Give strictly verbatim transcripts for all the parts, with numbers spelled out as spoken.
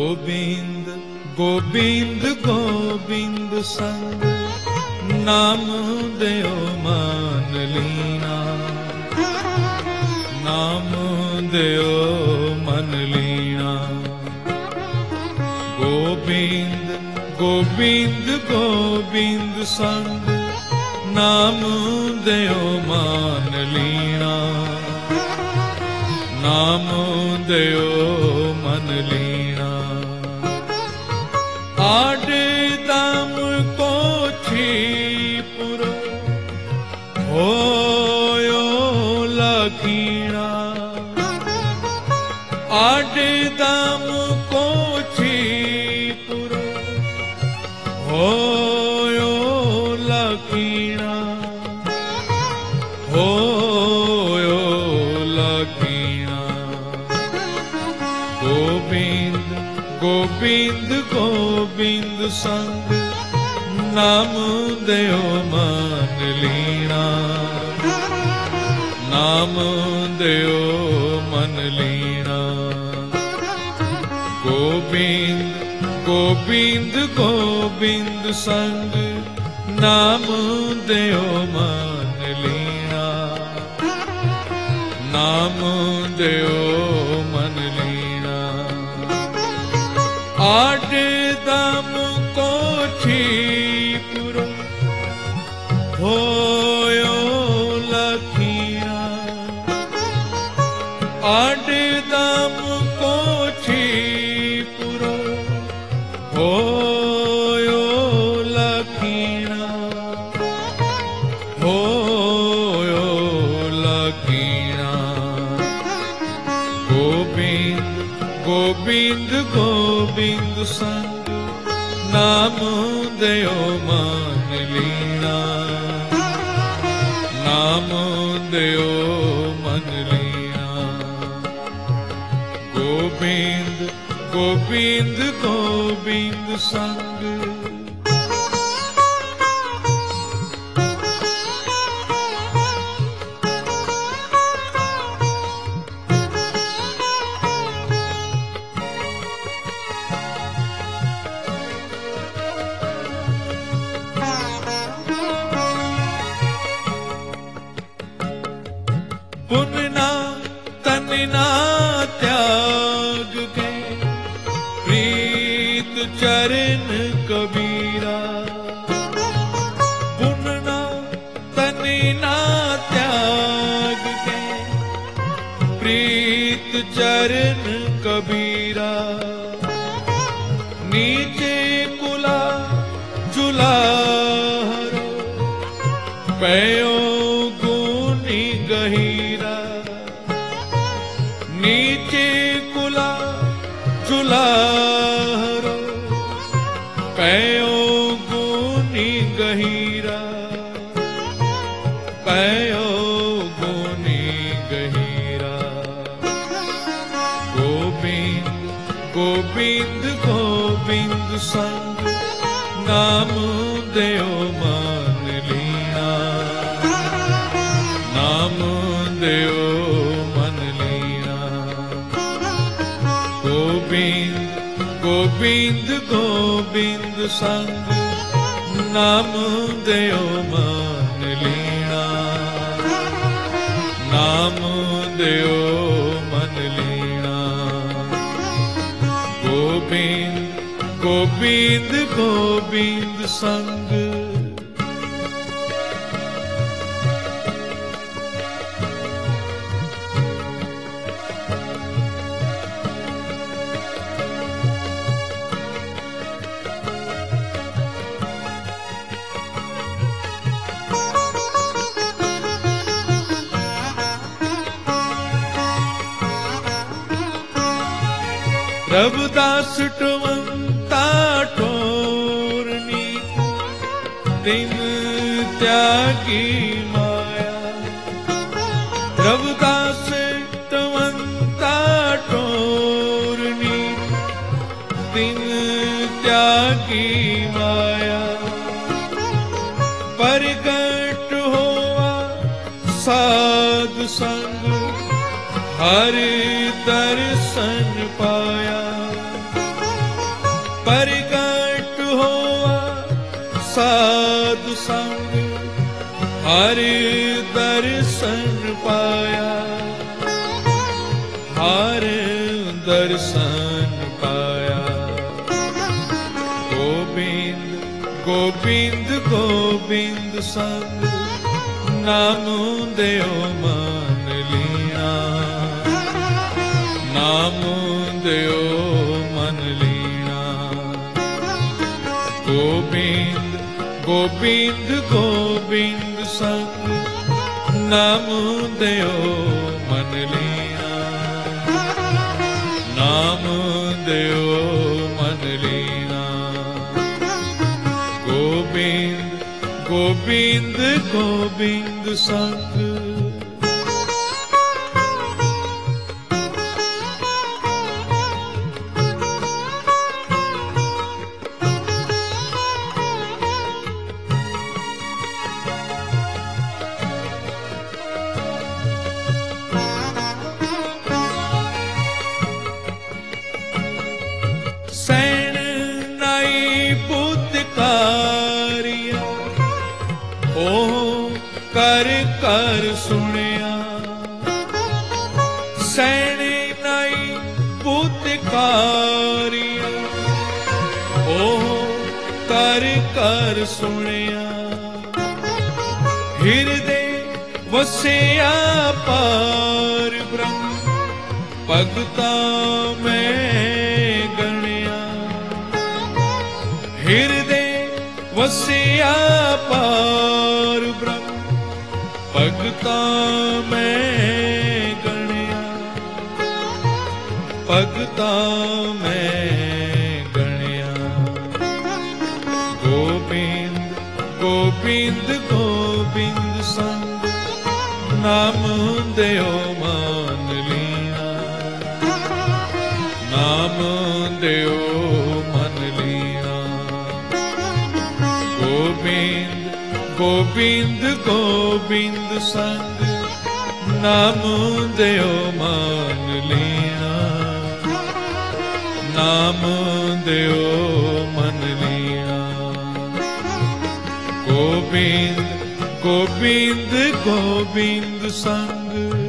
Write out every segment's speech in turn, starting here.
गोविंद गोविंद गोविंद संग नाम देओ मान लीना, नाम देओ मन लीना। गोविंद गोविंद गोविंद संग नाम देओ मान लीना, नाम देओ मन लीना। आड दाम को छीपुरो होयो लखीना, आड दाम को छीपुरो होयो लखीना, होयो लखीना। गोविंद गोविंद गोविंद संग नाम देओ मान लीना, नाम देओ मन लीना। गोविंद गोविंद गोविंद संग नाम देओ मान लीना, नाम देओ मन लीना। आड दाम को छीपुरो होयो लखीना, आड दाम को छीपुरो होयो लखीना, होयो लखीना। गोविंद गोविंद गोविंद संग नाम देओ मान लीना, नाम देओ मन लीना। गोविंद गोविंद गोविंद संग पुनना तनना त्याग के प्रीत चरण कबीरा, पुनना तनना त्याग के प्रीत चरण कबीरा। नीचे कुला जुलाहरो पयो गुनी गहीरा, नीचे कुला जुलाहरो पयो गुनी गहीरा, पयो गुनी गहीरा। गोविंद गोविंद गोविंद संग नाम देओ मान लीना, नाम देओ मन लीना। गोविंद गोविंद गोविंद संग नाम देओ मान लीना, नाम देओ मन लीना। गोविंद गोविंद गोविंद संग रविदास टवंता ठोरनी दिन त्यागी माया, रविदास टवंता ठोरनी दिन त्यागी माया। प्रगट होवा साध संग हरि दर्शन पाया, संग हर दर्शन पाया, हर दर्शन पाया। गोविंद गोविंद गोविंद संग नाम देओ मन लीना, नाम देओ मन लीना। गोविंद गोविंद गोविंद संग नाम देओ मन लीना, नाम देओ मन लीना। गोविंद गोविंद गोविंद संग कर कर सुनिया, सैने नाई पुतकारिया। ओ कर कर सुनिया, हृदय वसिया पार ब्रह्म भगता में गणिया। हृदय वसिया पार ब्रह्म भगता में गणिया, भगता में गणिया। गोविंद गोविंद गोविंद संग नाम देओ मन लीना, नाम देओ मन लीना। गोविंद गोविंद गोविंद संग नाम देओ मन लीना, नाम देओ मन लीना। गोविंद गोविंद गोविंद संग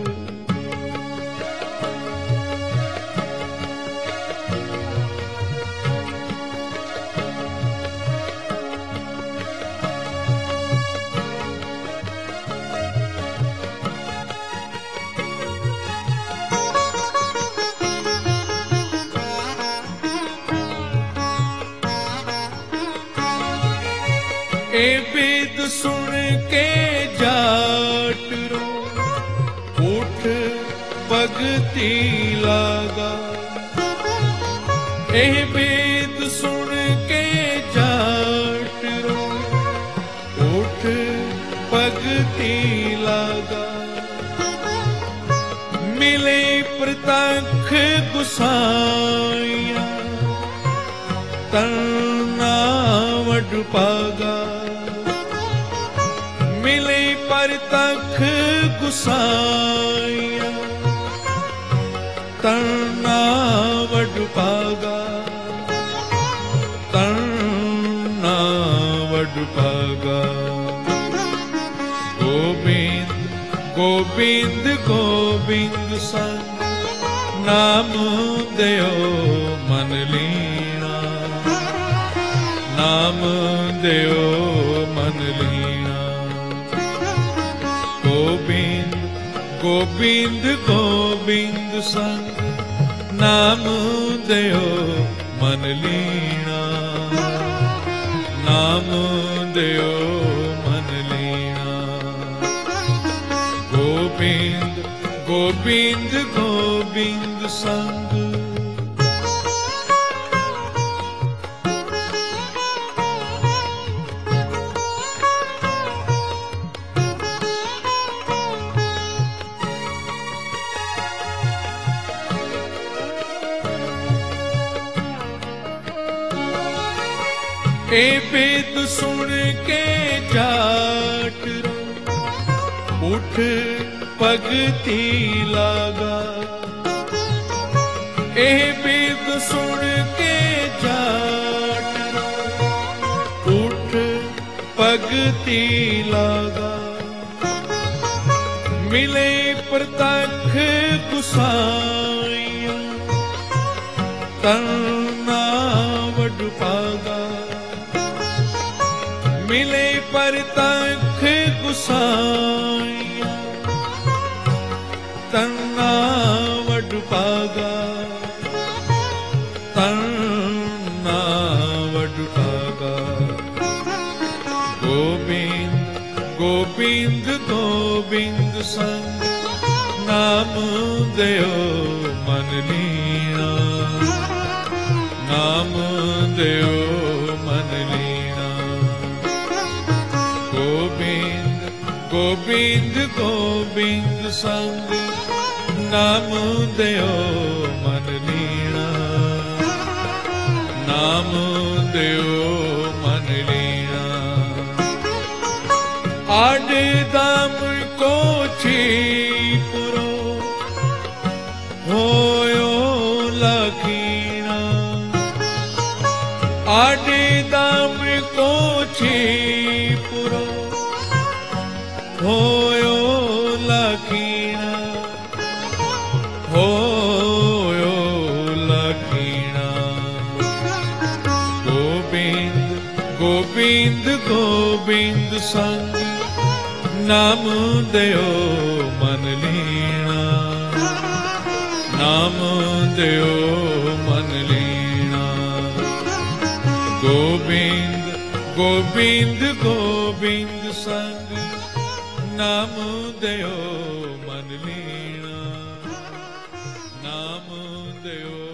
ए वेद सुन के जाट रो उठ भगति लागा। ए वेद सुन के जाट रो उठ भगति लागा। मिले प्रतख गुसाइया तना वड पागा। मिले परतख गुसाइया तना वड पागा, तना वड पागा। गोविंद गोविंद गोविंद संग नाम देओ मन लीना, नाम देओ मन लीना। गोविंद गोविंद गोविंद संग नाम देओ मन लीना, नाम देओ मन लीना। गोविंद गोविंद गोविंद संग ए वेद सुन के जाट रो उठ भगति लागा। ए वेद सुन के जाट रो उठ भगति भगति लागा। मिले प्रतख गुसाइया तरना वड पागा। मिले प्रतख गुसाइया तरना वड पागा। तरना वड पागा। गोविंद गोविंद गोविंद संग नाम दयो मन लीना। नाम दयो मन लीना। गोविंद गोविंद गोविंद संग नाम दयो मन लीना। नाम दयो मन लीना। आड दाम को छीपुरो होयो लकीना। आड दाम को छीपुरो होयो लकीना। होयो लकीना। गोविंद गोविंद गोविंद संग नाम दयो मन लीना। नाम दयो मन लीना। गोविंद गोविंद गोविंद संग नाम दयो मन लीना। नाम दयो